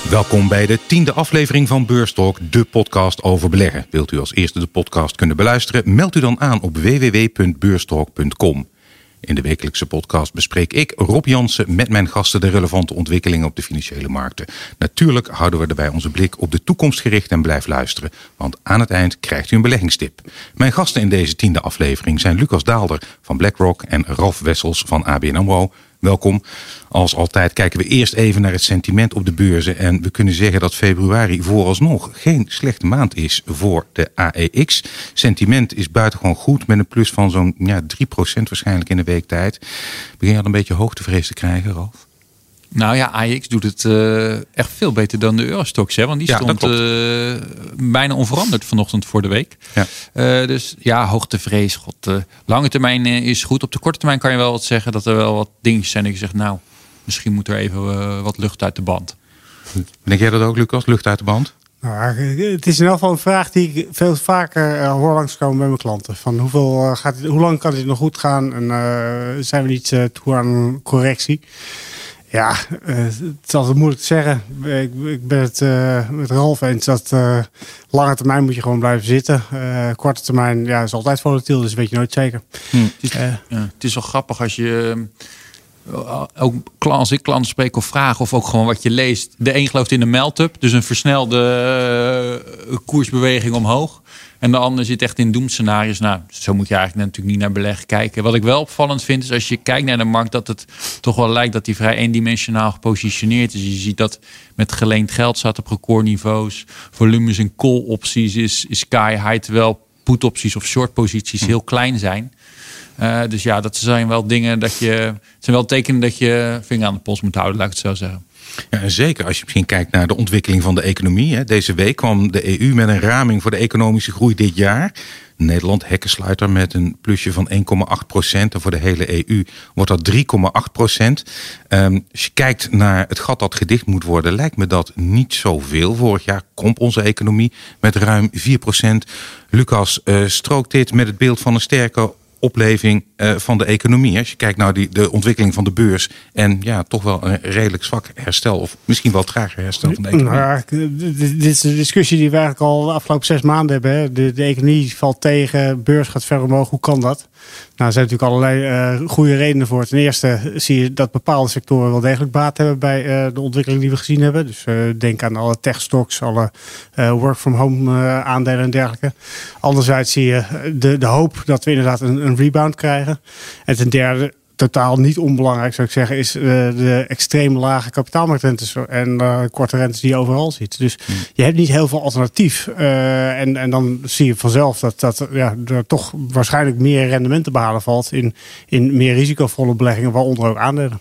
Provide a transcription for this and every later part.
Welkom bij de 10e aflevering van Beurstalk, de podcast over beleggen. Wilt u als eerste de podcast kunnen beluisteren? Meld u dan aan op www.beurstalk.com. In de wekelijkse podcast bespreek ik, Rob Jansen, met mijn gasten de relevante ontwikkelingen op de financiële markten. Natuurlijk houden we erbij onze blik op de toekomst gericht en blijf luisteren, want aan het eind krijgt u een beleggingstip. Mijn gasten in deze 10e aflevering zijn Lucas Daalder van BlackRock en Ralf Wessels van ABN AMRO. Welkom. Als altijd kijken we eerst even naar het sentiment op de beurzen. En we kunnen zeggen dat februari vooralsnog geen slechte maand is voor de AEX. Sentiment is buitengewoon goed met een plus van zo'n 3% waarschijnlijk in de week tijd. Begin je al een beetje hoogtevrees te krijgen, Ralf? Nou ja, AEX doet het echt veel beter dan de Eurostoxx. Hè? Want die stond bijna onveranderd vanochtend voor de week. Ja. Dus ja, hoogtevrees. Lange termijn is goed. Op de korte termijn kan je wel wat zeggen dat er wel wat dingetjes zijn. Dat je zegt, nou, misschien moet er even wat lucht uit de band. Denk jij dat ook, Lucas? Lucht uit de band? Nou, het is in elk geval een vraag die ik veel vaker hoor langskomen bij mijn klanten. Van hoe lang kan dit nog goed gaan? En zijn we niet toe aan een correctie? Ja, het is altijd moeilijk te zeggen. Ik ben het met Ralf eens dat lange termijn moet je gewoon blijven zitten. Korte termijn is altijd volatiel, dus weet je nooit zeker. Het is wel grappig als je ook als ik klanten spreek of vraag of ook gewoon wat je leest. De een gelooft in de melt-up, dus een versnelde koersbeweging omhoog. En de ander zit echt in doemscenario's. Nou, zo moet je eigenlijk natuurlijk niet naar beleggen kijken. Wat ik wel opvallend vind is als je kijkt naar de markt dat het toch wel lijkt dat die vrij eendimensionaal gepositioneerd is. Je ziet dat met geleend geld staat op recordniveaus. Volumes in call opties is sky high, terwijl put opties of short posities heel klein zijn. Dus ja, dat zijn wel dingen het zijn wel tekenen dat je vinger aan de pols moet houden, laat ik het zo zeggen. Ja, en zeker als je misschien kijkt naar de ontwikkeling van de economie. Deze week kwam de EU met een raming voor de economische groei dit jaar. Nederland hekkensluiter met een plusje van 1,8%. En voor de hele EU wordt dat 3,8%. Als je kijkt naar het gat dat gedicht moet worden, lijkt me dat niet zoveel. Vorig jaar kromp onze economie met ruim 4%. Lucas, strookt dit met het beeld van een sterke opleving van de economie? Als je kijkt naar de ontwikkeling van de beurs en toch wel een redelijk zwak herstel of misschien wel trager herstel van de economie. Nou, dit is de discussie die we eigenlijk al de afgelopen 6 maanden hebben. Hè. De economie valt tegen, beurs gaat ver omhoog. Hoe kan dat? Nou, er zijn natuurlijk allerlei goede redenen voor. Ten eerste zie je dat bepaalde sectoren wel degelijk baat hebben bij de ontwikkeling die we gezien hebben. Dus denk aan alle tech-stocks, alle work-from-home aandelen en dergelijke. Anderzijds zie je de hoop dat we inderdaad een rebound krijgen. En ten derde, totaal niet onbelangrijk zou ik zeggen, is de extreem lage kapitaalmarktrentes en korte rentes die je overal ziet. Dus je hebt niet heel veel alternatief. En dan zie je vanzelf dat er toch waarschijnlijk meer rendement te behalen valt in meer risicovolle beleggingen, waaronder ook aandelen.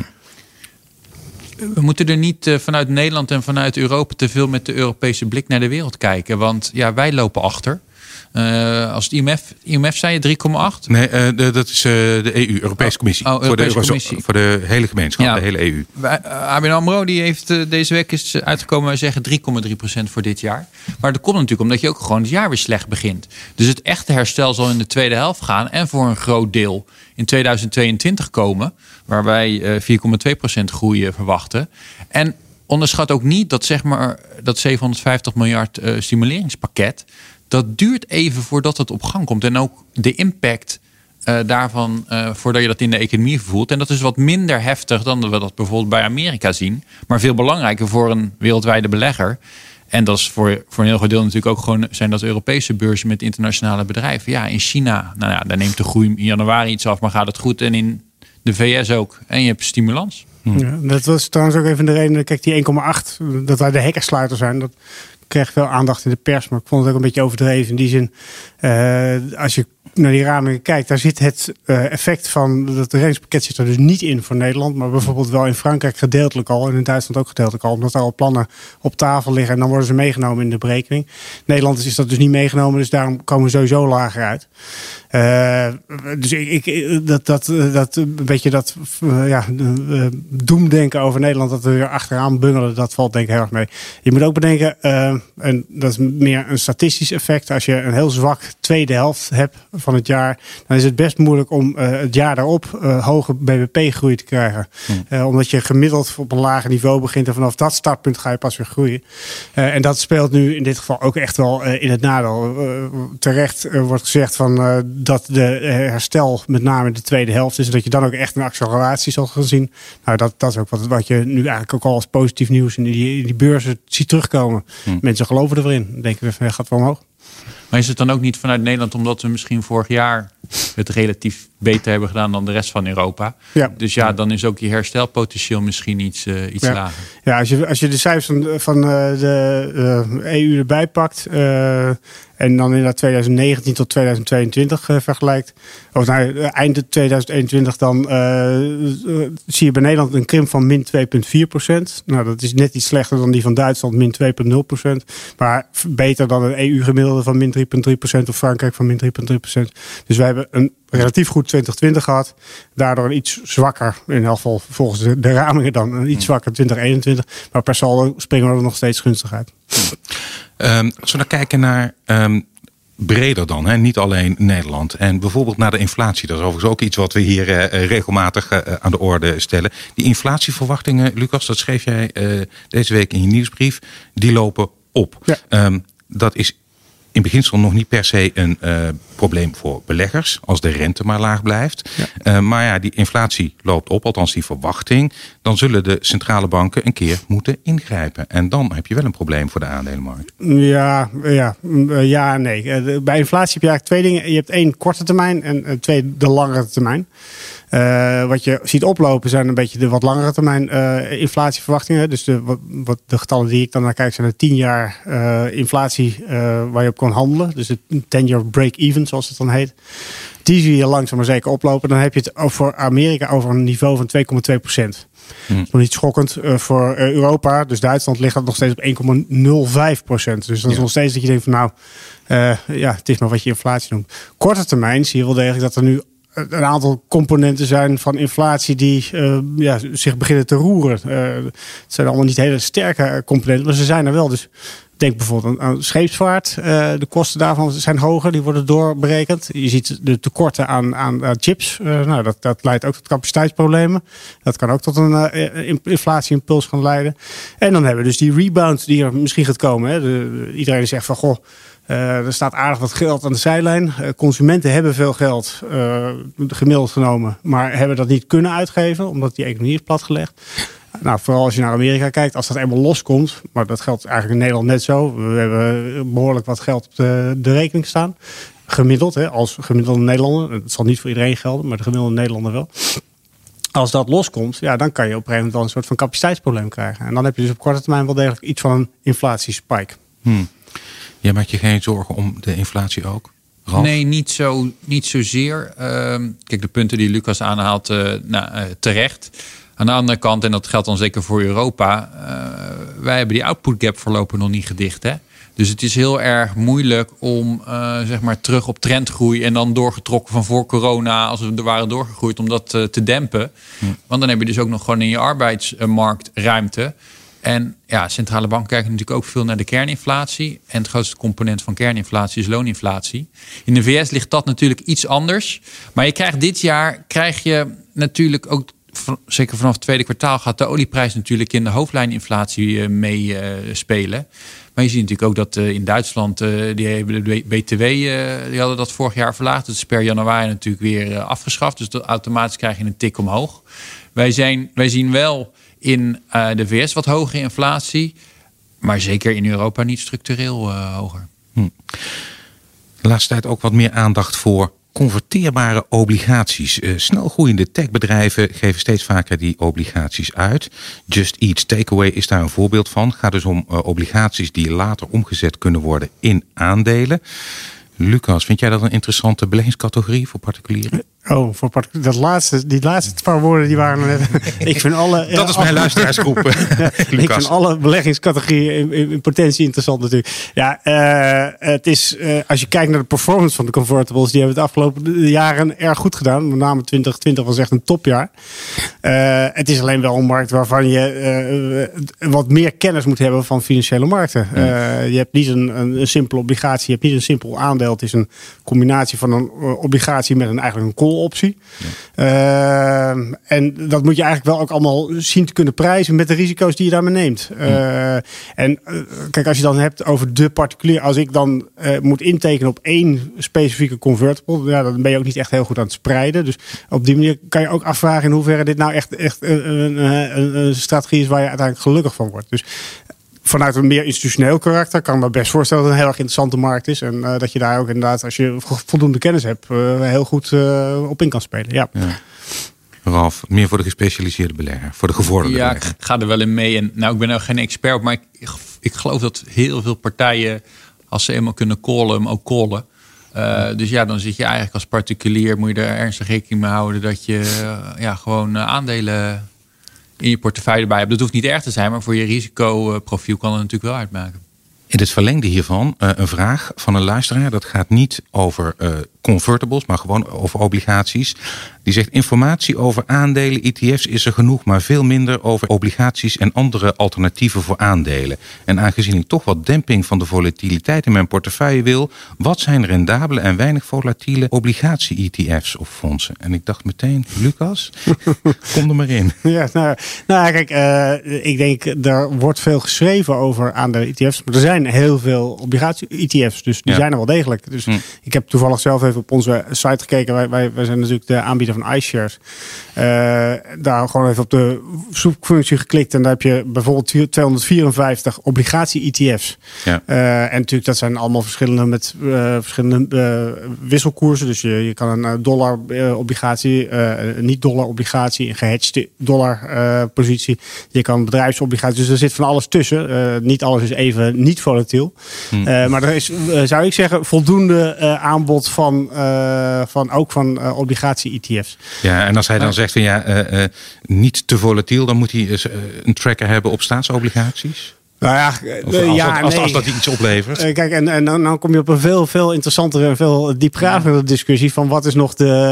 We moeten er niet vanuit Nederland en vanuit Europa te veel met de Europese blik naar de wereld kijken. Want wij lopen achter. Als het IMF zei je 3,8? Nee, dat is de EU, Europese Commissie. Voor de hele gemeenschap, de hele EU. ABN AMRO die heeft deze week is uitgekomen, wij zeggen 3,3% voor dit jaar. Maar dat komt natuurlijk omdat je ook gewoon het jaar weer slecht begint. Dus het echte herstel zal in de tweede helft gaan en voor een groot deel in 2022 komen, waar wij 4,2% groei verwachten. En onderschat ook niet dat dat 750 miljard stimuleringspakket, dat duurt even voordat het op gang komt. En ook de impact daarvan, voordat je dat in de economie voelt. En dat is wat minder heftig dan we dat bijvoorbeeld bij Amerika zien. Maar veel belangrijker voor een wereldwijde belegger. En dat is voor een heel groot deel natuurlijk ook gewoon zijn dat Europese beurzen met internationale bedrijven. Ja, in China, daar neemt de groei in januari iets af, maar gaat het goed. En in de VS ook. En je hebt stimulans. Ja, dat was trouwens ook even de reden. Kijk, die 1,8, dat wij de hekkersluiter zijn, dat kreeg veel aandacht in de pers, maar ik vond het ook een beetje overdreven. In die zin, als je naar die ramingen kijkt, daar zit het effect van dat redingspakket zit er dus niet in voor Nederland, maar bijvoorbeeld wel in Frankrijk gedeeltelijk al en in Duitsland ook gedeeltelijk al, omdat er al plannen op tafel liggen en dan worden ze meegenomen in de berekening. Nederland is dat dus niet meegenomen, dus daarom komen we sowieso lager uit. Dus dat een beetje doemdenken over Nederland, dat we weer achteraan bungelen, dat valt denk ik heel erg mee. Je moet ook bedenken, en dat is meer een statistisch effect, als je een heel zwak tweede helft hebt van het jaar, dan is het best moeilijk om het jaar daarop hoge BBP-groei te krijgen. Omdat je gemiddeld op een lager niveau begint en vanaf dat startpunt ga je pas weer groeien. En dat speelt nu in dit geval ook echt wel in het nadeel. Terecht wordt gezegd van dat de herstel met name in de tweede helft is en dat je dan ook echt een acceleratie zal gaan zien. Nou, dat is ook wat je nu eigenlijk ook al als positief nieuws in die beurzen ziet terugkomen. Mensen geloven erin. Denken we, gaat wel omhoog. Maar is het dan ook niet vanuit Nederland omdat we misschien vorig jaar het relatief beter hebben gedaan dan de rest van Europa? Ja. Dus dan is ook je herstelpotentieel misschien iets lager. Ja, als je de cijfers van de EU erbij pakt en dan inderdaad 2019 tot 2022 vergelijkt. Of eind 2021 dan zie je bij Nederland een krimp van min 2,4%. Nou, dat is net iets slechter dan die van Duitsland, min 2,0%. Maar beter dan een EU-gemiddelde van min 3,3% of Frankrijk van min 3,3%. Dus wij hebben een relatief goed 2020 gehad. Daardoor een iets zwakker, in elk geval volgens de ramingen dan, een iets zwakker 2021. Maar per saldo springen we er nog steeds gunstig uit. Als we dan kijken naar breder dan, hè? Niet alleen Nederland. En bijvoorbeeld naar de inflatie. Dat is overigens ook iets wat we hier regelmatig aan de orde stellen. Die inflatieverwachtingen, Lucas, dat schreef jij deze week in je nieuwsbrief. Die lopen op. Ja. Dat is in beginsel nog niet per se een probleem voor beleggers, als de rente maar laag blijft. Ja. Maar die inflatie loopt op, althans die verwachting. Dan zullen de centrale banken een keer moeten ingrijpen. En dan heb je wel een probleem voor de aandelenmarkt. Ja en nee. Bij inflatie heb je eigenlijk twee dingen. Je hebt 1 korte termijn en 2 de langere termijn. Wat je ziet oplopen zijn een beetje de wat langere termijn inflatieverwachtingen. Dus de getallen die ik dan naar kijk zijn de 10 jaar inflatie waar je op kan handelen. Dus het 10-year break-even zoals het dan heet. Die zie je langzaam maar zeker oplopen. Dan heb je het voor Amerika over een niveau van 2,2%. Dat is nog niet schokkend. Voor Europa, dus Duitsland, ligt dat nog steeds op 1,05%. Dus dat is nog steeds dat je denkt van het is maar wat je inflatie noemt. Korte termijn zie je wel degelijk dat er nu een aantal componenten zijn van inflatie die zich beginnen te roeren. Het zijn allemaal niet hele sterke componenten, maar ze zijn er wel. Dus denk bijvoorbeeld aan scheepsvaart. De kosten daarvan zijn hoger, die worden doorberekend. Je ziet de tekorten aan chips. Dat leidt ook tot capaciteitsproblemen. Dat kan ook tot een inflatieimpuls gaan leiden. En dan hebben we dus die rebound die er misschien gaat komen. Hè. Iedereen zegt van goh, er staat aardig wat geld aan de zijlijn. Consumenten hebben veel geld, gemiddeld genomen, maar hebben dat niet kunnen uitgeven, omdat die economie is platgelegd. Nou, vooral als je naar Amerika kijkt, als dat eenmaal loskomt, maar dat geldt eigenlijk in Nederland net zo. We hebben behoorlijk wat geld op de rekening staan. Gemiddeld, als gemiddelde Nederlander. Het zal niet voor iedereen gelden, maar de gemiddelde Nederlander wel. Als dat loskomt, dan kan je op een gegeven moment wel een soort van capaciteitsprobleem krijgen. En dan heb je dus op korte termijn wel degelijk iets van een inflatiespike. Jij maakt je geen zorgen om de inflatie ook? Ralf? Nee, niet zozeer. Kijk, de punten die Lucas aanhaalt, terecht. Aan de andere kant, en dat geldt dan zeker voor Europa, wij hebben die output gap voorlopig nog niet gedicht. Hè? Dus het is heel erg moeilijk om terug op trendgroei en dan doorgetrokken van voor corona, als we er waren doorgegroeid, om dat te dempen. Want dan heb je dus ook nog gewoon in je arbeidsmarkt ruimte. En centrale banken kijken natuurlijk ook veel naar de kerninflatie. En het grootste component van kerninflatie is looninflatie. In de VS ligt dat natuurlijk iets anders. Maar dit jaar krijg je natuurlijk ook, zeker vanaf het tweede kwartaal, gaat de olieprijs natuurlijk in de hoofdlijninflatie meespelen. Maar je ziet natuurlijk ook dat in Duitsland, die hebben de BTW, die hadden dat vorig jaar verlaagd. Dat is per januari natuurlijk weer afgeschaft. Dus automatisch krijg je een tik omhoog. Wij zien wel in de VS wat hogere inflatie, maar zeker in Europa niet structureel hoger. De laatste tijd ook wat meer aandacht voor converteerbare obligaties. Snel groeiende techbedrijven geven steeds vaker die obligaties uit. Just Eat Takeaway is daar een voorbeeld van. Het gaat dus om obligaties die later omgezet kunnen worden in aandelen. Lucas, vind jij dat een interessante beleggingscategorie voor particulieren? Oh, die laatste paar woorden die waren net. Ik vind dat is mijn luisteraarsgroep. Ik vind alle beleggingscategorieën in potentie interessant natuurlijk. Ja, het is als je kijkt naar de performance van de convertibles, die hebben het afgelopen jaren erg goed gedaan. Met name 2020 was echt een topjaar. Het is alleen wel een markt waarvan je wat meer kennis moet hebben van financiële markten. Je hebt niet een simpele obligatie, je hebt niet een simpel aandeel. Het is een combinatie van een obligatie met eigenlijk een call-optie. Ja. En dat moet je eigenlijk wel ook allemaal zien te kunnen prijzen met de risico's die je daarmee neemt. Kijk, als je dan hebt over de particulier, als ik dan moet intekenen op één specifieke convertible, ja, dan ben je ook niet echt heel goed aan het spreiden. Dus op die manier kan je ook afvragen in hoeverre dit nou echt een strategie is waar je uiteindelijk gelukkig van wordt. Dus vanuit een meer institutioneel karakter kan ik me best voorstellen dat het een heel erg interessante markt is. En dat je daar ook inderdaad, als je voldoende kennis hebt, heel goed op in kan spelen. Ja. Ralf, meer voor de gespecialiseerde belegger, voor de gevorderde belegger. Ik ga er wel in mee. En nou, ik ben nou geen expert, maar ik geloof dat heel veel partijen, als ze eenmaal kunnen callen, hem ook callen. Dus ja, dan zit je eigenlijk als particulier, moet je er ernstig rekening mee houden dat je gewoon aandelen in je portefeuille erbij hebt. Dat hoeft niet erg te zijn, maar voor je risicoprofiel kan het natuurlijk wel uitmaken. In het verlengde hiervan een vraag van een luisteraar. Dat gaat niet over convertibles, maar gewoon over obligaties. Die zegt: informatie over aandelen, ETF's is er genoeg, maar veel minder over obligaties en andere alternatieven voor aandelen. En aangezien ik toch wat demping van de volatiliteit in mijn portefeuille wil, wat zijn rendabele en weinig volatiele obligatie-ETF's of fondsen? En ik dacht meteen, Lucas, kom er maar in. Ja, nou kijk, ik denk, er wordt veel geschreven over aandelen-ETF's, maar er zijn heel veel obligatie-ETF's, dus die zijn er wel degelijk. Dus ik heb toevallig zelf even op onze site gekeken. Wij zijn natuurlijk de aanbieder van iShares. Daar gewoon even op de zoekfunctie geklikt en daar heb je bijvoorbeeld 254 obligatie-ETF's. Ja. En natuurlijk, dat zijn allemaal verschillende wisselkoersen. Dus je kan een dollar-obligatie, een niet-dollar-obligatie, een gehedged dollar-positie. Je kan bedrijfsobligaties. Dus er zit van alles tussen. Niet alles is even niet volatiel. Maar er is, zou ik zeggen, voldoende aanbod van obligatie-ETF's. Ja, en als hij dan zegt van niet te volatiel, dan moet hij een tracker hebben op staatsobligaties? Nou ja, als dat iets oplevert. Kijk, en dan kom je op een veel interessantere en veel diepgravende discussie van wat is nog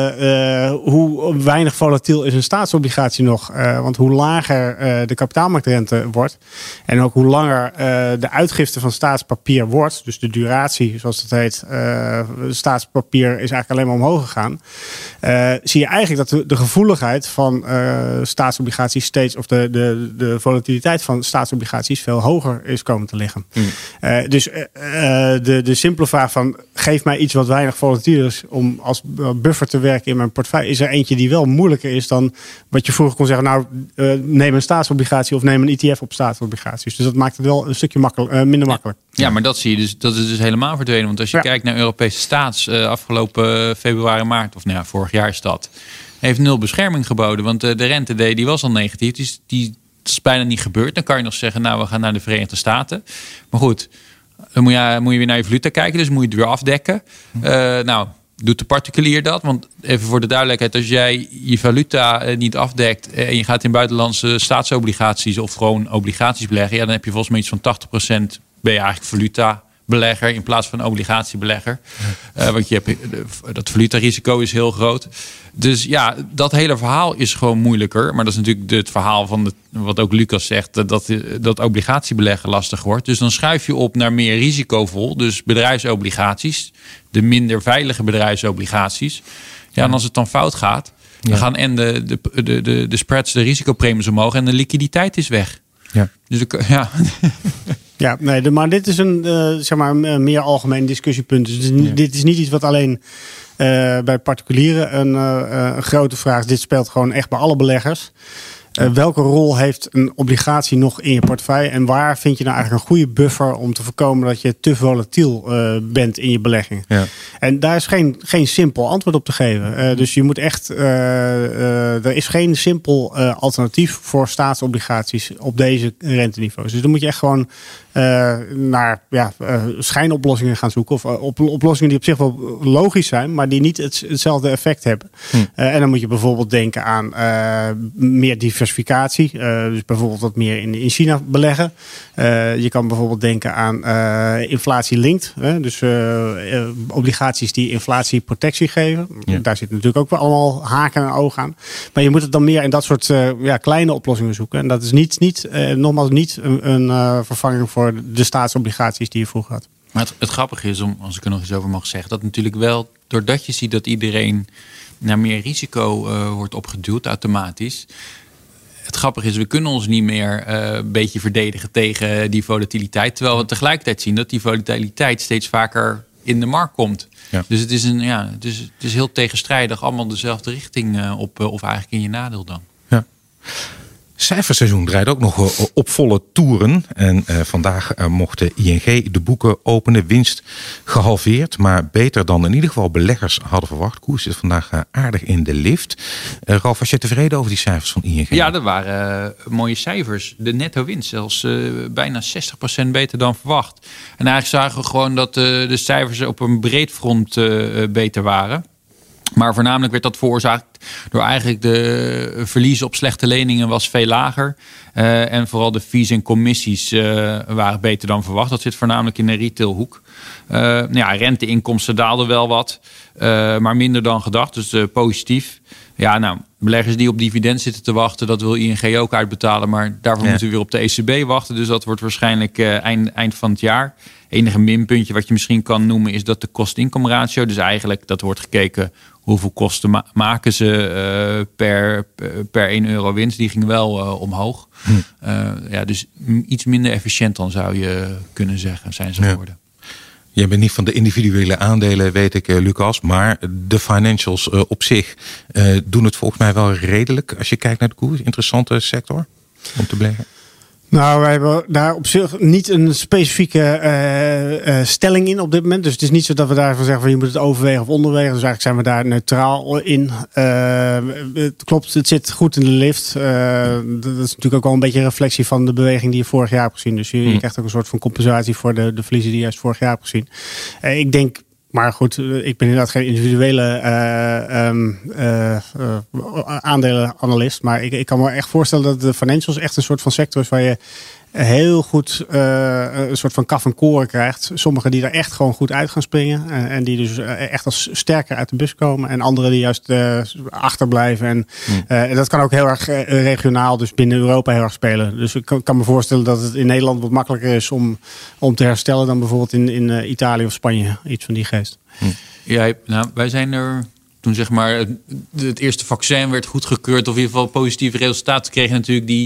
hoe weinig volatiel is een staatsobligatie nog. Want hoe lager de kapitaalmarktrente wordt en ook hoe langer de uitgifte van staatspapier wordt, dus de duratie, zoals het heet, staatspapier is eigenlijk alleen maar omhoog gegaan. Zie je eigenlijk dat de gevoeligheid van staatsobligaties steeds, of de volatiliteit van staatsobligaties veel hoger is komen te liggen. Dus de simpele vraag van geef mij iets wat weinig volatiel is om als buffer te werken in mijn portefeuille, is er eentje die wel moeilijker is dan wat je vroeger kon zeggen, nou neem een staatsobligatie of neem een ETF op staatsobligaties. Dus dat maakt het wel een stukje minder makkelijk. Ja, maar dat zie je dus, dat is dus helemaal verdwenen. Want als je kijkt naar Europese staats afgelopen februari, maart, of vorig jaar is dat, heeft 0 bescherming geboden. Want de rente die was al negatief. Dus die is bijna niet gebeurd. Dan kan je nog zeggen, nou, we gaan naar de Verenigde Staten. Maar goed, dan moet je weer naar je valuta kijken. Dus moet je het weer afdekken. Nou, doet de particulier dat? Want even voor de duidelijkheid, als jij je valuta niet afdekt en je gaat in buitenlandse staatsobligaties of gewoon obligaties beleggen, dan heb je volgens mij iets van 80% ben je eigenlijk valuta-belegger in plaats van obligatiebelegger. Want je hebt, dat valutarisico is heel groot. Dus ja, dat hele verhaal is gewoon moeilijker. Maar dat is natuurlijk het verhaal van wat ook Lucas zegt, dat obligatiebeleggen lastig wordt. Dus dan schuif je op naar meer risicovol. Dus bedrijfsobligaties, de minder veilige bedrijfsobligaties. Ja, en als het dan fout gaat, dan gaan en de spreads, de risicopremies omhoog en de liquiditeit is weg. Ja. Dus Ja, nee, maar dit is een meer algemeen discussiepunt. Dus dit is niet iets wat alleen bij particulieren een grote vraag is. Dit speelt gewoon echt bij alle beleggers. Welke rol heeft een obligatie nog in je portefeuille? En waar vind je nou eigenlijk een goede buffer om te voorkomen dat je te volatiel bent in je belegging? Ja. En daar is geen simpel antwoord op te geven. Dus je moet echt, er is geen simpel alternatief voor staatsobligaties op deze renteniveaus. Dus dan moet je echt gewoon naar schijnoplossingen gaan zoeken. Of oplossingen die op zich wel logisch zijn, maar die niet hetzelfde effect hebben. En dan moet je bijvoorbeeld denken aan meer diversificatie. Dus bijvoorbeeld wat meer in China beleggen. Je kan bijvoorbeeld denken aan inflatie-linked. Dus obligaties die inflatieprotectie geven. Ja. Daar zit natuurlijk ook wel allemaal haken en ogen aan. Maar je moet het dan meer in dat soort kleine oplossingen zoeken. En dat is nogmaals niet een vervanging voor de staatsobligaties die je vroeger had. Maar het grappige is, als ik er nog eens over mag zeggen, dat natuurlijk wel, doordat je ziet dat iedereen naar meer risico wordt opgeduwd automatisch. Het grappige is, we kunnen ons niet meer een beetje verdedigen tegen die volatiliteit. Terwijl we tegelijkertijd zien dat die volatiliteit steeds vaker in de markt komt. Ja. Dus het is heel tegenstrijdig, allemaal dezelfde richting op, of eigenlijk in je nadeel dan. Ja. Cijferseizoen draait ook nog op volle toeren. En vandaag mochten ING de boeken openen. Winst gehalveerd, maar beter dan in ieder geval beleggers hadden verwacht. Koers zit vandaag aardig in de lift. Ralf, was je tevreden over die cijfers van ING? Ja, dat waren mooie cijfers. De netto winst zelfs bijna 60% beter dan verwacht. En eigenlijk zagen we gewoon dat de cijfers op een breed front beter waren. Maar voornamelijk werd dat veroorzaakt door eigenlijk de verliezen op slechte leningen was veel lager. En vooral de fees en commissies waren beter dan verwacht. Dat zit voornamelijk in de retailhoek. Renteinkomsten daalden wel wat, maar minder dan gedacht. Dus positief. Ja, beleggers die op dividend zitten te wachten, dat wil ING ook uitbetalen. Maar daarvoor moeten we weer op de ECB wachten. Dus dat wordt waarschijnlijk eind van het jaar. Enige minpuntje wat je misschien kan noemen is dat de kost-income-ratio. Dus eigenlijk dat wordt gekeken hoeveel kosten maken ze per 1 euro winst. Die ging wel omhoog. Dus iets minder efficiënt dan zou je kunnen zeggen, zijn ze geworden. Jij bent niet van de individuele aandelen, weet ik, Lucas. Maar de financials op zich doen het volgens mij wel redelijk. Als je kijkt naar de koers, interessante sector om te beleggen. Nou, wij hebben daar op zich niet een specifieke stelling in op dit moment. Dus het is niet zo dat we daarvan zeggen van je moet het overwegen of onderwegen. Dus eigenlijk zijn we daar neutraal in. Het klopt, het zit goed in de lift. Dat is natuurlijk ook wel een beetje een reflectie van de beweging die je vorig jaar hebt gezien. Dus je krijgt ook een soort van compensatie voor de verliezen die je juist vorig jaar hebt gezien. Ik denk... Maar goed, ik ben inderdaad geen individuele aandelenanalist. Maar ik kan me echt voorstellen dat de financials echt een soort van sector is waar je heel goed een soort van kaf en koren krijgt. Sommigen die er echt gewoon goed uit gaan springen. En die dus echt als sterker uit de bus komen. En anderen die juist achterblijven. En dat kan ook heel erg regionaal, dus binnen Europa heel erg spelen. Dus ik kan me voorstellen dat het in Nederland wat makkelijker is om te herstellen dan bijvoorbeeld in Italië of Spanje. Iets van die geest. Ja, wij zijn er... Toen zeg maar het eerste vaccin werd goedgekeurd, of in ieder geval positieve resultaten, kregen natuurlijk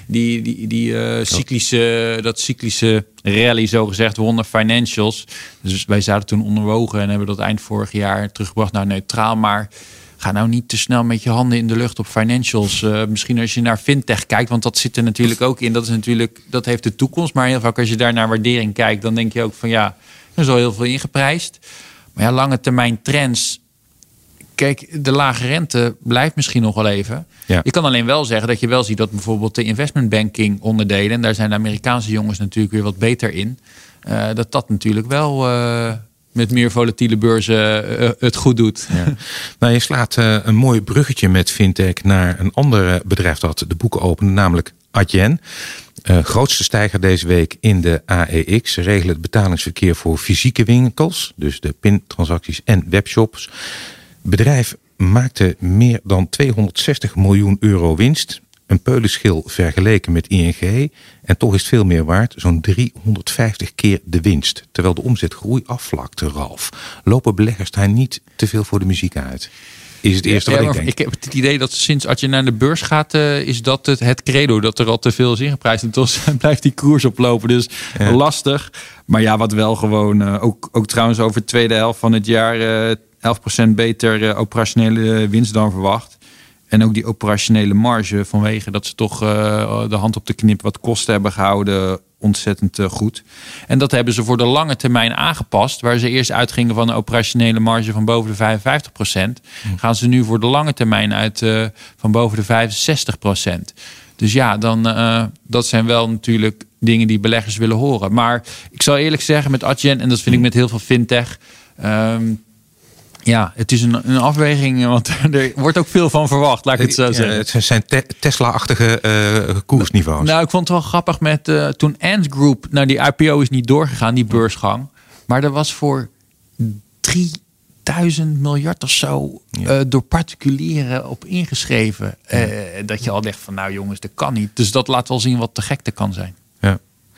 dat cyclische rally, zo gezegd, wonnen financials. Dus wij zaten toen onderwogen en hebben dat eind vorig jaar teruggebracht naar neutraal. Maar ga nou niet te snel met je handen in de lucht op financials. Misschien als je naar fintech kijkt, want dat zit er natuurlijk ook in. Dat heeft de toekomst. Maar heel vaak als je daar naar waardering kijkt, dan denk je ook van er is al heel veel ingeprijsd. Maar lange termijn trends. Kijk, de lage rente blijft misschien nog wel even. Ja. Je kan alleen wel zeggen dat je wel ziet dat bijvoorbeeld de investment banking onderdelen, en daar zijn de Amerikaanse jongens natuurlijk weer wat beter in, dat natuurlijk wel met meer volatiele beurzen het goed doet. Ja. Nou, je slaat een mooi bruggetje met fintech naar een ander bedrijf dat de boeken opende, namelijk Adyen. Grootste stijger deze week in de AEX. Ze regelen het betalingsverkeer voor fysieke winkels, dus de pintransacties en webshops. Het bedrijf maakte meer dan 260 miljoen euro winst. Een peulenschil vergeleken met ING. En toch is het veel meer waard. Zo'n 350 keer de winst. Terwijl de omzetgroei afvlakte, Ralf. Lopen beleggers daar niet te veel voor de muziek uit? Is het eerste wat ik denk. Ik heb het idee dat sinds als je naar de beurs gaat, is dat het credo dat er al te veel is ingeprijsd. En toch blijft die koers oplopen. Dus lastig. Maar wat wel gewoon, ook trouwens over de tweede helft van het jaar 11% beter operationele winst dan verwacht. En ook die operationele marge, vanwege dat ze toch de hand op de knip wat kosten hebben gehouden, ontzettend goed. En dat hebben ze voor de lange termijn aangepast. Waar ze eerst uitgingen van een operationele marge van boven de 55%. Gaan ze nu voor de lange termijn uit van boven de 65%. Dus ja, dan dat zijn wel natuurlijk dingen die beleggers willen horen. Maar ik zal eerlijk zeggen met Adyen, en dat vind ik met heel veel fintech. Het is een afweging, want er wordt ook veel van verwacht, laat ik het zo zeggen. Het zijn Tesla-achtige koersniveaus. Nou, ik vond het wel grappig met toen Ant Group, nou die IPO is niet doorgegaan, die beursgang. Maar er was voor 3000 miljard of zo door particulieren op ingeschreven. Dat je al dacht van nou jongens, dat kan niet. Dus dat laat wel zien wat de gekte kan zijn. Ja.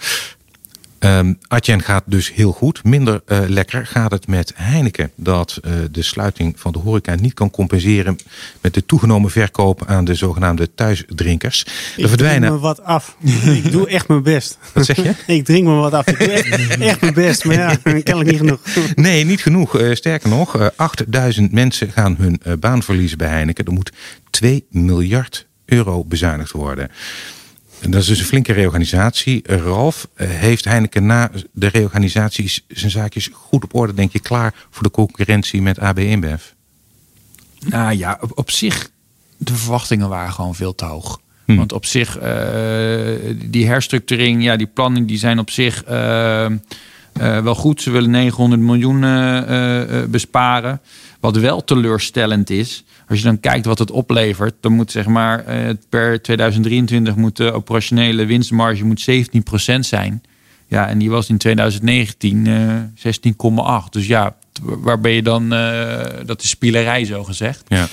Adyen gaat dus heel goed. Minder lekker gaat het met Heineken. Dat de sluiting van de horeca niet kan compenseren met de toegenomen verkoop aan de zogenaamde thuisdrinkers. Ik drink me wat af. Ik doe echt mijn best. Wat zeg je? Ik drink me wat af. Ik doe echt mijn best. Maar ja, kennelijk niet genoeg. Nee, niet genoeg. Sterker nog, 8000 mensen gaan hun baan verliezen bij Heineken. Er moet 2 miljard euro bezuinigd worden. Dat is dus een flinke reorganisatie. Ralf, heeft Heineken na de reorganisaties zijn zaakjes goed op orde, denk je, klaar voor de concurrentie met AB InBev? Nou ja, op zich, de verwachtingen waren gewoon veel te hoog. Want op zich, die herstructuring, die plannen, die zijn op zich wel goed. Ze willen 900 miljoen besparen. Wat wel teleurstellend is, als je dan kijkt wat het oplevert, dan moet zeg maar per 2023 moet de operationele winstmarge moet 17% zijn. Ja, en die was in 2019 16,8. Dus ja, waar ben je dan? Dat is spielerij zo gezegd. Ja.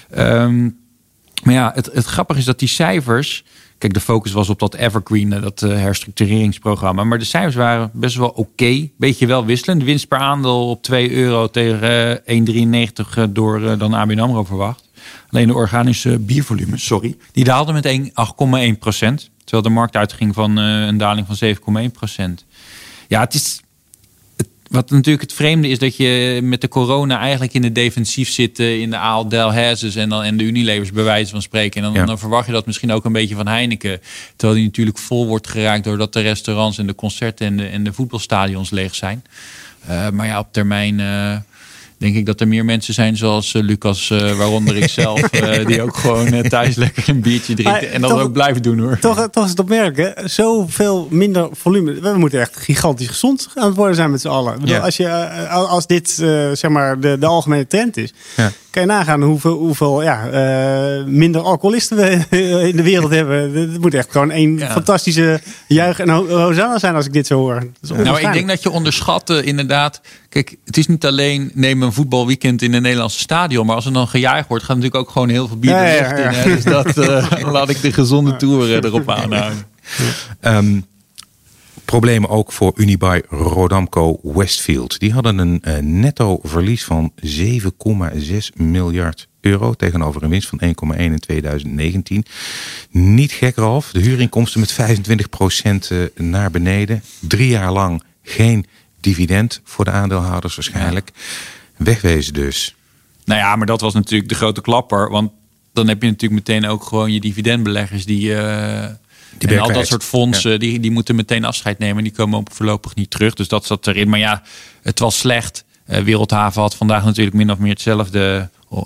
Maar ja, het grappige is dat die cijfers. Kijk, de focus was op dat Evergreen, dat herstructureringsprogramma. Maar de cijfers waren best wel oké. Beetje wel wisselend. Winst per aandeel op €2 tegen 1,93 door dan ABN AMRO verwacht. Alleen de organische biervolumes, die daalden met 8,1%. Terwijl de markt uitging van een daling van 7,1%. Ja, het is... Wat natuurlijk het vreemde is dat je met de corona eigenlijk in de defensief zit in de Ahold Delhaize's en de Unilevers bij wijze van spreken. En dan verwacht je dat misschien ook een beetje van Heineken. Terwijl die natuurlijk vol wordt geraakt doordat de restaurants en de concerten en de voetbalstadions leeg zijn. Maar ja, op termijn denk ik dat er meer mensen zijn zoals Lucas, waaronder ik zelf, die ook gewoon thuis lekker een biertje drinken. En dat ook blijven doen hoor. Toch is het opmerken, zoveel minder volume. We moeten echt gigantisch gezond aan het worden zijn met z'n allen. Ik bedoel, als dit zeg maar de algemene trend is, kan je nagaan hoeveel minder alcoholisten we in de wereld hebben. Het moet echt gewoon een fantastische juich en hosanna zijn als ik dit zo hoor. Nou, ik denk dat je onderschat inderdaad. Kijk, het is niet alleen neem een voetbalweekend in een Nederlandse stadion, maar als er dan gejuicht wordt, gaat natuurlijk ook gewoon heel veel bier de lucht in. Hè? Dus dat laat ik de gezonde toer erop aanhouden. Problemen ook voor Unibail Rodamco Westfield. Die hadden een netto verlies van 7,6 miljard euro tegenover een winst van 1,1 in 2019. Niet gek, Ralf. De huurinkomsten met 25% naar beneden. 3 jaar lang geen dividend voor de aandeelhouders waarschijnlijk. Wegwezen dus. Nou ja, maar dat was natuurlijk de grote klapper. Want dan heb je natuurlijk meteen ook gewoon je dividendbeleggers die en al dat soort fondsen, die moeten meteen afscheid nemen. Die komen ook voorlopig niet terug. Dus dat zat erin. Maar ja, het was slecht. Wereldhaven had vandaag natuurlijk min of meer hetzelfde.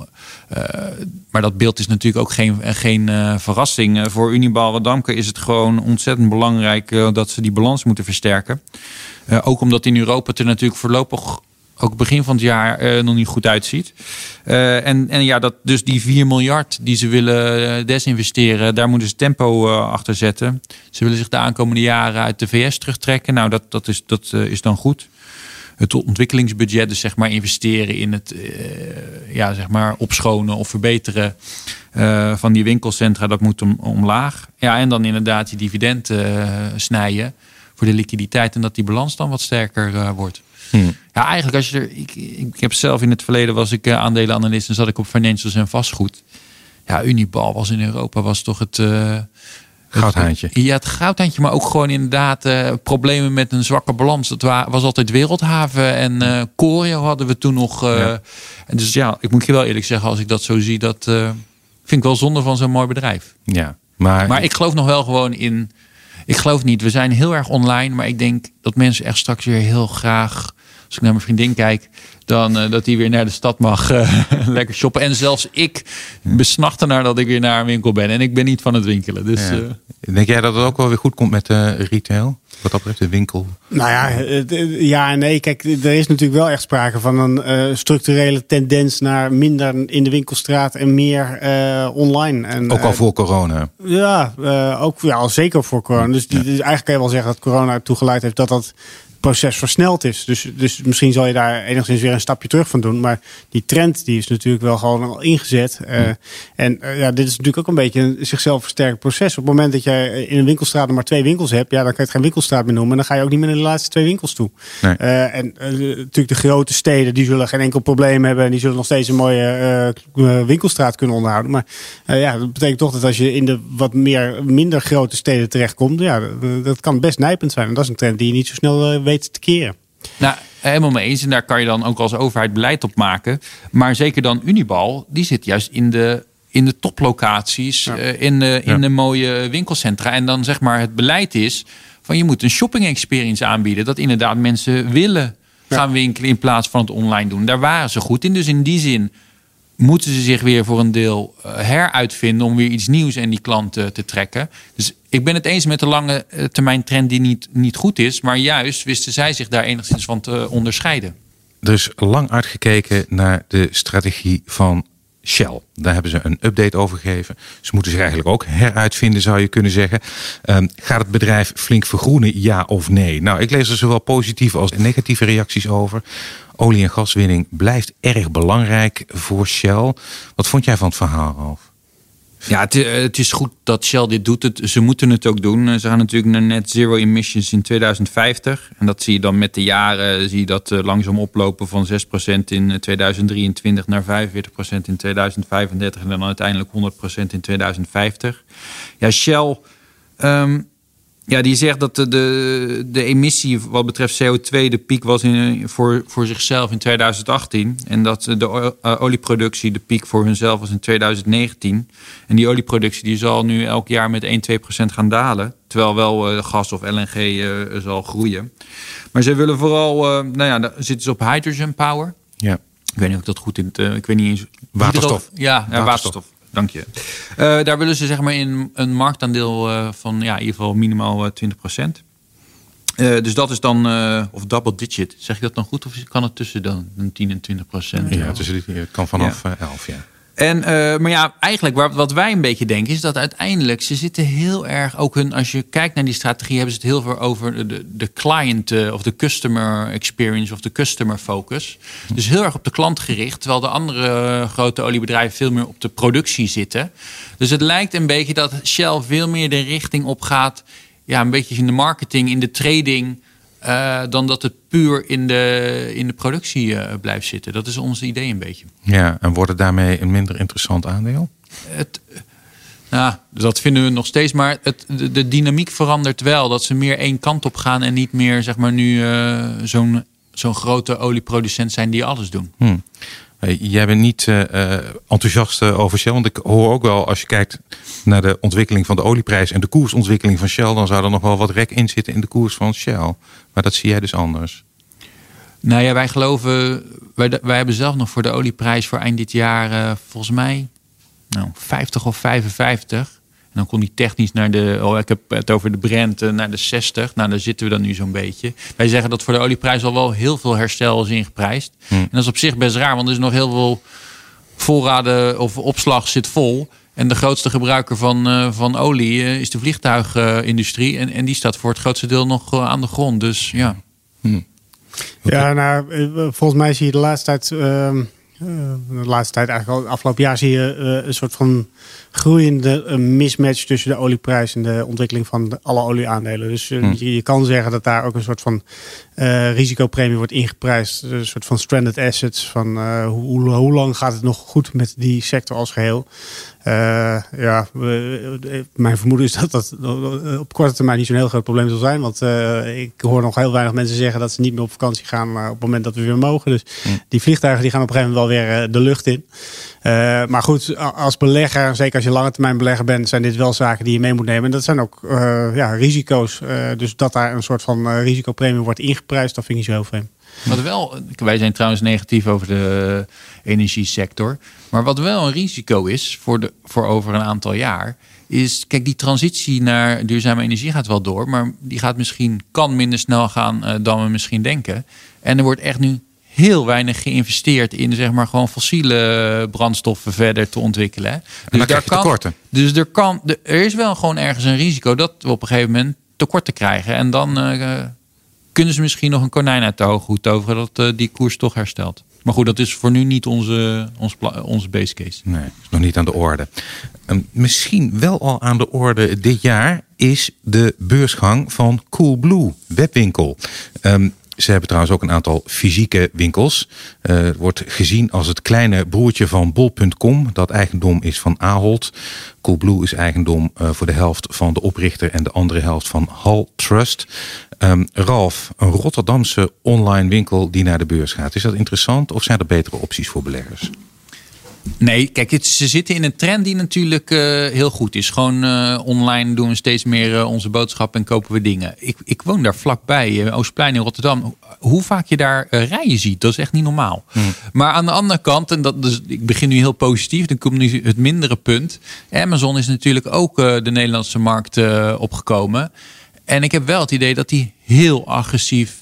Maar dat beeld is natuurlijk ook geen verrassing. Voor Unibail Rodamco is het gewoon ontzettend belangrijk dat ze die balans moeten versterken. Ook omdat in Europa het er natuurlijk voorlopig ook begin van het jaar nog niet goed uitziet. Dat dus die 4 miljard die ze willen desinvesteren, daar moeten ze tempo achter zetten. Ze willen zich de aankomende jaren uit de VS terugtrekken. Nou, dat is dan goed. Het ontwikkelingsbudget, dus zeg maar investeren in het zeg maar opschonen of verbeteren van die winkelcentra, dat moet omlaag. Ja, en dan inderdaad die dividend snijden voor de liquiditeit en dat die balans dan wat sterker wordt. Ja, eigenlijk als je ik heb zelf in het verleden was ik aandelenanalist en zat ik op financials en vastgoed. Ja, Unibail was in Europa was toch het goudhaantje. Het goudhaantje, maar ook gewoon inderdaad problemen met een zwakke balans. Dat was altijd Wereldhaven en Corio hadden we toen nog. En dus ja, ik moet je wel eerlijk zeggen, als ik dat zo zie, dat vind ik wel zonde van zo'n mooi bedrijf. Ja, maar ik geloof nog wel gewoon in. Ik geloof niet. We zijn heel erg online, maar ik denk dat mensen echt straks weer heel graag als ik naar mijn vriendin kijk, dan dat die weer naar de stad mag lekker shoppen. En zelfs ik besnacht ernaar dat ik weer naar een winkel ben. En ik ben niet van het winkelen. Dus, Denk jij dat het ook wel weer goed komt met retail? Wat dat betreft, de winkel? Nou ja en nee. Kijk, er is natuurlijk wel echt sprake van een structurele tendens naar minder in de winkelstraat en meer online. En, ook al voor corona? Ja, al zeker voor corona. Dus eigenlijk kan je wel zeggen dat corona ertoe geleid heeft dat proces versneld is. Dus misschien zal je daar enigszins weer een stapje terug van doen. Maar die trend die is natuurlijk wel gewoon al ingezet. Dit is natuurlijk ook een beetje een zichzelf versterkend proces. Op het moment dat jij in een winkelstraat maar 2 winkels hebt, dan kan je het geen winkelstraat meer noemen. En dan ga je ook niet meer naar de laatste 2 winkels toe. Nee. Natuurlijk de grote steden, die zullen geen enkel probleem hebben. En die zullen nog steeds een mooie winkelstraat kunnen onderhouden. Maar dat betekent toch dat als je in de wat minder grote steden terechtkomt, dat kan best nijpend zijn. En dat is een trend die je niet zo snel weet te keren. Nou, helemaal mee eens. En daar kan je dan ook als overheid beleid op maken. Maar zeker dan Unibal, die zit juist in de toplocaties, in de mooie winkelcentra. En dan zeg maar het beleid is van je moet een shopping experience aanbieden. Dat inderdaad mensen willen gaan winkelen in plaats van het online doen. Daar waren ze goed in. Dus in die zin moeten ze zich weer voor een deel heruitvinden om weer iets nieuws en die klant te trekken. Dus ik ben het eens met de lange termijn trend die niet goed is. Maar juist wisten zij zich daar enigszins van te onderscheiden. Er is lang uitgekeken naar de strategie van Shell. Daar hebben ze een update over gegeven. Ze moeten zich eigenlijk ook heruitvinden, zou je kunnen zeggen. Gaat het bedrijf flink vergroenen, ja of nee? Nou, ik lees er zowel positieve als negatieve reacties over. Olie- en gaswinning blijft erg belangrijk voor Shell. Wat vond jij van het verhaal, Ralf? Ja, het is goed dat Shell dit doet. Ze moeten het ook doen. Ze gaan natuurlijk naar net zero emissions in 2050. En dat zie je dan met de jaren. Zie je dat langzaam oplopen van 6% in 2023 naar 45% in 2035. En dan uiteindelijk 100% in 2050. Ja, Shell die zegt dat de emissie wat betreft CO2 de piek was voor zichzelf in 2018. En dat de olieproductie de piek voor hunzelf was in 2019. En die olieproductie die zal nu elk jaar met 1-2% gaan dalen. Terwijl wel gas of LNG zal groeien. Maar zij willen vooral, dan zitten ze op hydrogen power. Ja. Ik weet niet of ik dat goed in ik weet niet eens. Waterstof. Waterstof. Dank je. Daar willen ze zeg maar in een marktaandeel van in ieder geval minimaal 20%. Dus dat is dan, of double digit. Zeg ik dat dan goed of kan het tussen dan 10 en 20%? Ja, het kan vanaf 11, ja. En, maar eigenlijk wat wij een beetje denken is dat uiteindelijk ze zitten heel erg ook als je kijkt naar die strategie hebben ze het heel veel over de client of de customer experience of de customer focus. Dus heel erg op de klant gericht, terwijl de andere grote oliebedrijven veel meer op de productie zitten. Dus het lijkt een beetje dat Shell veel meer de richting op gaat, een beetje in de marketing, in de trading, dan dat het puur in de productie blijft zitten. Dat is ons idee een beetje. Ja, en wordt het daarmee een minder interessant aandeel? Dat vinden we nog steeds. Maar de dynamiek verandert wel. Dat ze meer één kant op gaan en niet meer zeg maar nu zo'n grote olieproducent zijn die alles doen. Jij bent niet enthousiast over Shell. Want ik hoor ook wel, als je kijkt naar de ontwikkeling van de olieprijs en de koersontwikkeling van Shell, dan zou er nog wel wat rek in zitten in de koers van Shell. Maar dat zie jij dus anders. Nou ja, wij geloven, wij hebben zelf nog voor de olieprijs voor eind dit jaar volgens mij 50 of 55. En dan kon die technisch naar ik heb het over de Brent, naar de 60. Nou, daar zitten we dan nu zo'n beetje. Wij zeggen dat voor de olieprijs al wel heel veel herstel is ingeprijsd. En dat is op zich best raar, want er is nog heel veel voorraden of opslag zit vol. En de grootste gebruiker van olie is de vliegtuigindustrie. En die staat voor het grootste deel nog aan de grond. Dus ja. Ja, volgens mij zie je de laatste tijd eigenlijk al het afgelopen jaar zie je een soort van groeiende mismatch tussen de olieprijs en de ontwikkeling van alle olieaandelen. Dus je kan zeggen dat daar ook een soort van risicopremie wordt ingeprijsd. Een soort van stranded assets. Van hoe lang gaat het nog goed met die sector als geheel? Mijn vermoeden is dat op korte termijn niet zo'n heel groot probleem zal zijn. Want ik hoor nog heel weinig mensen zeggen dat ze niet meer op vakantie gaan op het moment dat we weer mogen. Dus die vliegtuigen die gaan op een gegeven moment wel weer de lucht in. Maar goed, als belegger, zeker als je lange termijn belegger bent, zijn dit wel zaken die je mee moet nemen. En dat zijn ook risico's. Dus dat daar een soort van risicopremie wordt ingeprijsd, dat vind ik niet zo heel vreemd. Wij zijn trouwens negatief over de energiesector. Maar wat wel een risico is voor over een aantal jaar, is, kijk, die transitie naar duurzame energie gaat wel door, maar die kan minder snel gaan dan we misschien denken. En er wordt echt nu heel weinig geïnvesteerd in, zeg maar, gewoon fossiele brandstoffen verder te ontwikkelen. Hè. Dus daar kan tekorten. Dus er is wel gewoon ergens een risico dat we op een gegeven moment tekorten krijgen. En dan kunnen ze misschien nog een konijn uit de hoge hoed toveren dat die koers toch herstelt. Maar goed, dat is voor nu niet onze base case. Nee, is nog niet aan de orde. Misschien wel al aan de orde dit jaar is de beursgang van Coolblue webwinkel. Ze hebben trouwens ook een aantal fysieke winkels. Wordt gezien als het kleine broertje van bol.com. Dat eigendom is van Ahold. Coolblue is eigendom voor de helft van de oprichter en de andere helft van Hall Trust. Ralf, een Rotterdamse online winkel die naar de beurs gaat. Is dat interessant of zijn er betere opties voor beleggers? Nee, kijk, ze zitten in een trend die natuurlijk heel goed is. Gewoon online doen we steeds meer onze boodschappen en kopen we dingen. Ik woon daar vlakbij, Oostplein in Rotterdam. Hoe vaak je daar rijen ziet, dat is echt niet normaal. Maar aan de andere kant, en dus, ik begin nu heel positief, dan komt nu het mindere punt. Amazon is natuurlijk ook de Nederlandse markt opgekomen. En ik heb wel het idee dat die heel agressief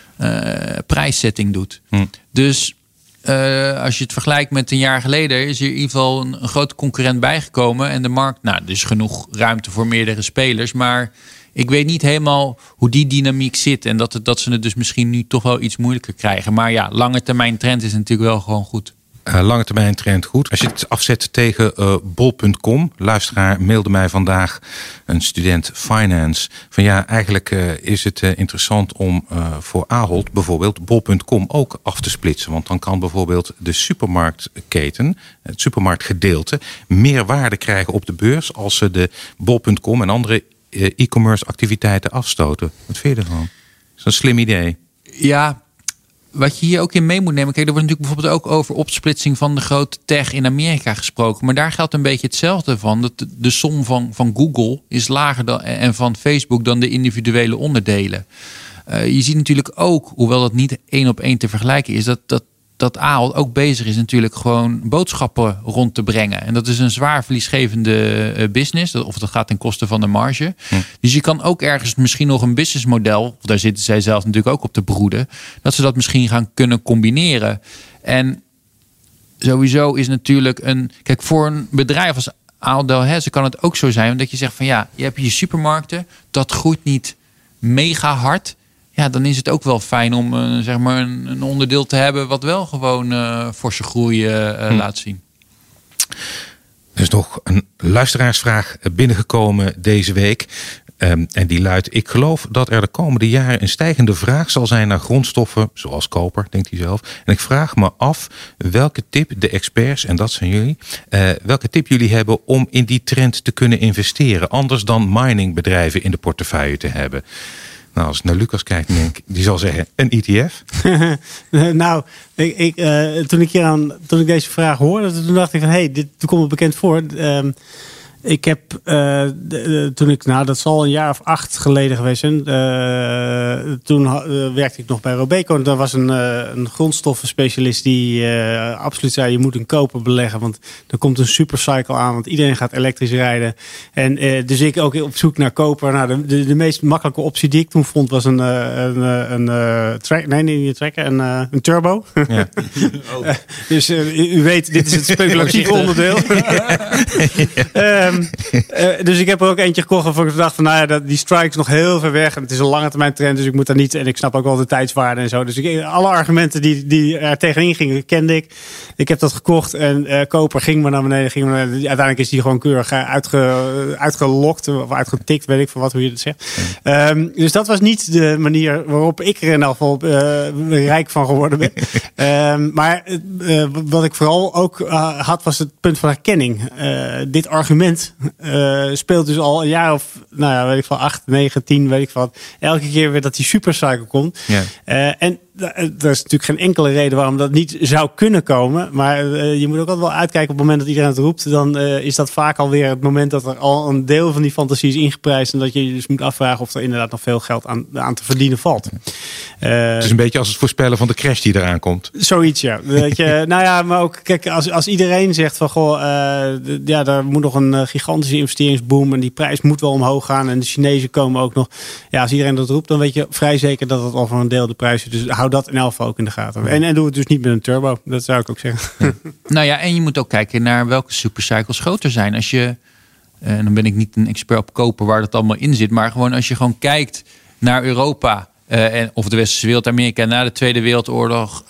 prijszetting doet. Dus als je het vergelijkt met een jaar geleden, is er in ieder geval een grote concurrent bijgekomen. En de markt, er is genoeg ruimte voor meerdere spelers. Maar ik weet niet helemaal hoe die dynamiek zit. En dat ze het dus misschien nu toch wel iets moeilijker krijgen. Maar ja, lange termijn trend is natuurlijk wel gewoon goed. Lange termijn trend goed. Als je het afzet tegen bol.com. Luisteraar mailde mij vandaag, een student finance, van ja, eigenlijk is het interessant om voor Ahold bijvoorbeeld bol.com ook af te splitsen. Want dan kan bijvoorbeeld de supermarktketen, het supermarktgedeelte, meer waarde krijgen op de beurs als ze de bol.com en andere e-commerce activiteiten afstoten. Wat vind je ervan? Dat is een slim idee. Ja. Wat je hier ook in mee moet nemen. Kijk, er wordt natuurlijk bijvoorbeeld ook over opsplitsing van de grote tech in Amerika gesproken. Maar daar geldt een beetje hetzelfde van. Dat de som van Google is lager en van Facebook dan de individuele onderdelen. Je ziet natuurlijk ook, hoewel dat niet 1 op 1 te vergelijken is, dat Ahold ook bezig is natuurlijk gewoon boodschappen rond te brengen. En dat is een zwaar verliesgevende business. Of dat gaat ten koste van de marge. Dus je kan ook ergens misschien nog een businessmodel, of daar zitten zij zelf natuurlijk ook op te broeden, dat ze dat misschien gaan kunnen combineren. En sowieso is natuurlijk kijk, voor een bedrijf als Ahold Delhaize kan het ook zo zijn, dat je zegt van ja, je hebt je supermarkten, dat groeit niet mega hard. Ja, dan is het ook wel fijn om zeg maar een onderdeel te hebben wat wel gewoon forse groei laat zien. Er is nog een luisteraarsvraag binnengekomen deze week. En die luidt: ik geloof dat er de komende jaren een stijgende vraag zal zijn naar grondstoffen, zoals koper, denkt hij zelf. En ik vraag me af welke tip de experts, en dat zijn jullie, welke tip jullie hebben om in die trend te kunnen investeren, anders dan miningbedrijven in de portefeuille te hebben. Nou, als ik naar Lucas kijk, denk ik, die zal zeggen, een ETF? Nou, toen ik deze vraag hoorde, toen dacht ik van, dit komt me bekend voor. Ik heb dat zal een jaar of 8 geleden geweest zijn. Toen werkte ik nog bij Robeco. En daar was een grondstoffenspecialist die absoluut zei: je moet een koper beleggen. Want er komt een supercycle aan. Want iedereen gaat elektrisch rijden. En dus ik ook op zoek naar koper. Nou, de meest makkelijke optie die ik toen vond was een turbo. Ja. Dus u weet, dit is het speculatieve onderdeel. Dus ik heb er ook eentje gekocht waarvan ik dacht van, die strike is nog heel ver weg. En het is een lange termijn trend, dus ik moet daar niet. En ik snap ook wel de tijdswaarde en zo. Dus alle argumenten die er tegenin gingen, kende ik. Ik heb dat gekocht en koper ging maar naar beneden. Uiteindelijk is die gewoon keurig uitgelokt of uitgetikt, weet ik van hoe je dat zegt. Dus dat was niet de manier waarop ik er in elk geval rijk van geworden ben. Maar wat ik vooral ook had, was het punt van herkenning. Dit argument speelt dus al een jaar of weet ik veel, 8, 9, 10, weet ik wat. Elke keer weer dat die supercycle komt. Ja. En er is natuurlijk geen enkele reden waarom dat niet zou kunnen komen. Maar je moet ook altijd wel uitkijken op het moment dat iedereen het roept. Dan is dat vaak alweer het moment dat er al een deel van die fantasie is ingeprijsd. En dat je dus moet afvragen of er inderdaad nog veel geld aan te verdienen valt. Het is een beetje als het voorspellen van de crash die eraan komt. Zoiets, ja. Dat je, maar ook, kijk, als iedereen zegt van, er moet nog een gigantische investeringsboom en die prijs moet wel omhoog gaan en de Chinezen komen ook nog. Ja, als iedereen dat roept, dan weet je vrij zeker dat het al voor een deel de prijs is. Dus hou dat in elk geval ook in de gaten. En doe het dus niet met een turbo. Dat zou ik ook zeggen. En je moet ook kijken naar welke supercycles groter zijn. Als je, en dan ben ik niet een expert op koper waar dat allemaal in zit, maar gewoon als je gewoon kijkt naar Europa of de westerse wereld, Amerika na de Tweede Wereldoorlog,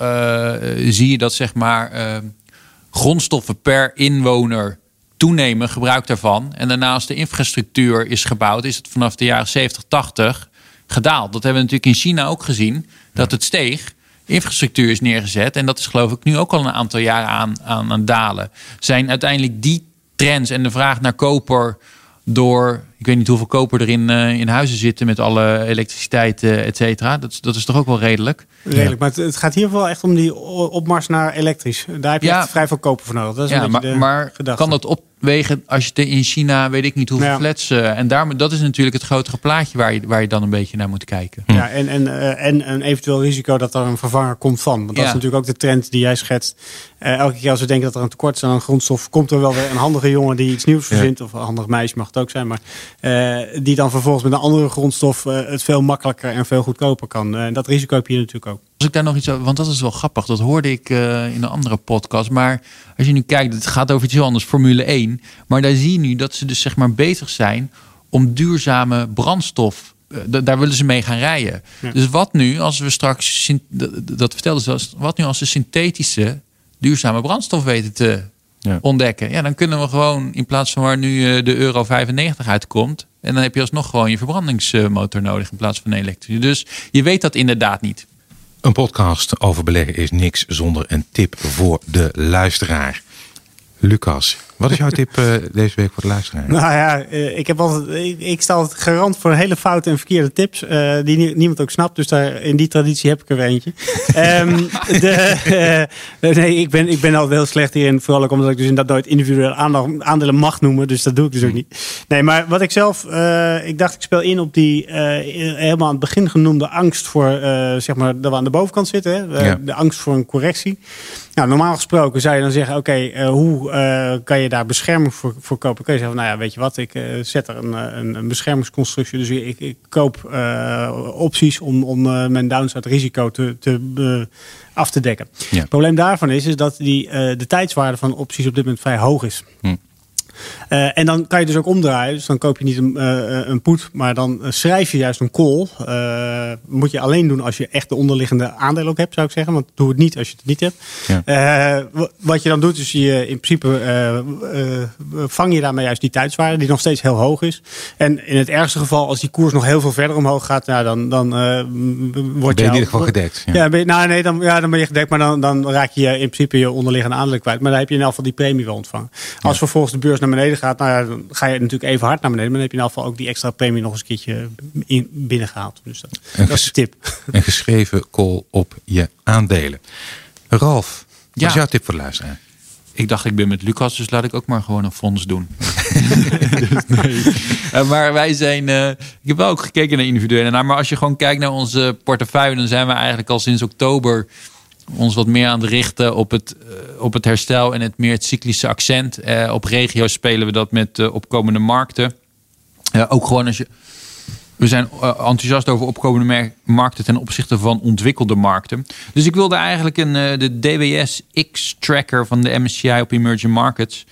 zie je dat zeg maar grondstoffen per inwoner toenemen, gebruik daarvan. En daarna als de infrastructuur is gebouwd, is het vanaf de jaren 70, 80 gedaald. Dat hebben we natuurlijk in China ook gezien, dat het steeg. Infrastructuur is neergezet en dat is geloof ik nu ook al een aantal jaren aan het dalen. Zijn uiteindelijk die trends en de vraag naar koper door, ik weet niet hoeveel koper er in huizen zitten met alle elektriciteit, et cetera. Dat is toch ook wel redelijk? Redelijk, maar het gaat hier wel echt om die opmars naar elektrisch. Daar heb je echt vrij veel koper voor nodig. Dat is maar gedachte. Kan dat opwegen als je in China, weet ik niet hoeveel flats. En dat is natuurlijk het grotere plaatje waar je dan een beetje naar moet kijken. Ja, en een eventueel risico dat er een vervanger komt van. Want dat is natuurlijk ook de trend die jij schetst. Elke keer als we denken dat er een tekort is aan een grondstof, komt er wel weer een handige jongen die iets nieuws verzint. Of een handig meisje mag het ook zijn. Maar die dan vervolgens met een andere grondstof het veel makkelijker en veel goedkoper kan. En dat risico heb je natuurlijk ook. Als ik daar nog iets over, want dat is wel grappig. Dat hoorde ik in een andere podcast. Maar als je nu kijkt, het gaat over iets heel anders, Formule 1. Maar daar zie je nu dat ze dus zeg maar bezig zijn om duurzame brandstof. Daar willen ze mee gaan rijden. Ja. Dus wat nu als we straks, dat vertelden ze, wat nu als ze synthetische duurzame brandstof weten te ontdekken. Ja, dan kunnen we gewoon in plaats van waar nu de Euro 95 uitkomt. En dan heb je alsnog gewoon je verbrandingsmotor nodig in plaats van elektrisch. Dus je weet dat inderdaad niet. Een podcast over beleggen is niks zonder een tip voor de luisteraar. Lucas, wat is jouw tip deze week voor de luisteraar? Nou ja, ik sta altijd garant voor hele foute en verkeerde tips. Die niemand ook snapt. Dus in die traditie heb ik er eentje. Ik ben al heel slecht hierin. Vooral ook omdat ik dus inderdaad nooit individuele aandelen mag noemen. Dus dat doe ik dus ook niet. Nee, maar wat ik zelf... ik dacht, ik speel in op die helemaal aan het begin genoemde angst voor... zeg maar, dat we aan de bovenkant zitten. Hè? De angst voor een correctie. Nou, normaal gesproken zou je dan zeggen... Oké, hoe kan je daar bescherming voor kopen? Kun je zeggen, nou ja, weet je wat, ik zet er een beschermingsconstructie. Dus ik koop opties om mijn downside risico af te dekken. Ja. Het probleem daarvan is dat de tijdswaarde van opties op dit moment vrij hoog is. En dan kan je dus ook omdraaien. Dus dan koop je niet een put, maar dan schrijf je juist een call. Moet je alleen doen als je echt de onderliggende aandelen ook hebt, zou ik zeggen. Want doe het niet als je het niet hebt. Ja. Wat je dan doet, is je in principe vang je daarmee juist die tijdswaarde, die nog steeds heel hoog is. En in het ergste geval, als die koers nog heel veel verder omhoog gaat, dan word je in ieder geval gedekt. Ja, dan ben je gedekt, maar dan raak je in principe je onderliggende aandelen kwijt. Maar dan heb je in elk geval die premie wel ontvangen. Als vervolgens de beurs naar beneden gaat, dan ga je natuurlijk even hard naar beneden. Maar dan heb je in elk geval ook die extra premie nog eens een keertje binnengehaald. Dus dat is de tip. Een geschreven call op je aandelen. Ralf, wat is jouw tip voor de luisteraar? Ik dacht, ik ben met Lucas, dus laat ik ook maar gewoon een fonds doen. Maar wij zijn... ik heb wel ook gekeken naar individuele. Maar als je gewoon kijkt naar onze portefeuille, dan zijn we eigenlijk al sinds oktober ons wat meer aan het richten op het herstel en het cyclische accent. Op regio's spelen we dat met opkomende markten. Ook gewoon we zijn enthousiast over opkomende markten ten opzichte van ontwikkelde markten. Dus ik wilde eigenlijk de DWS X-tracker van de MSCI op Emerging Markets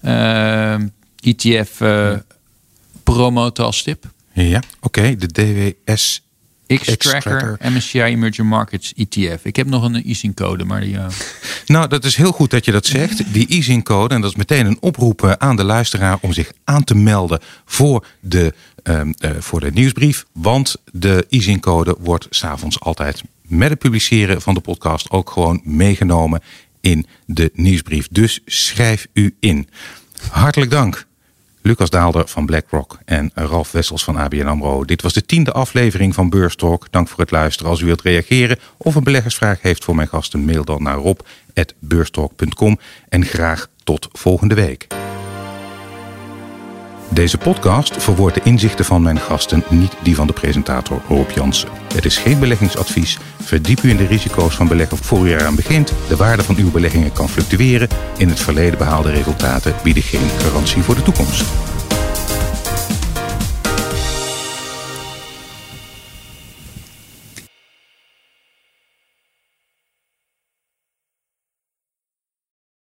ETF promoten als tip. Ja, oké. De DWS X-tracker MSCI Emerging Markets ETF. Ik heb nog een easing-code, maar die... Nou, dat is heel goed dat je dat zegt. Die easing-code, en dat is meteen een oproep aan de luisteraar om zich aan te melden voor de nieuwsbrief. Want de easing-code wordt 's avonds altijd met het publiceren van de podcast ook gewoon meegenomen in de nieuwsbrief. Dus schrijf u in. Hartelijk dank, Lucas Daalder van BlackRock en Ralf Wessels van ABN AMRO. Dit was de 10e aflevering van Beurstalk. Dank voor het luisteren. Als u wilt reageren of een beleggersvraag heeft voor mijn gasten, mail dan naar rob@beurstalk.com en graag tot volgende week. Deze podcast verwoordt de inzichten van mijn gasten, niet die van de presentator Rob Jansen. Het is geen beleggingsadvies. Verdiep u in de risico's van beleggen voor u eraan begint. De waarde van uw beleggingen kan fluctueren. In het verleden behaalde resultaten bieden geen garantie voor de toekomst.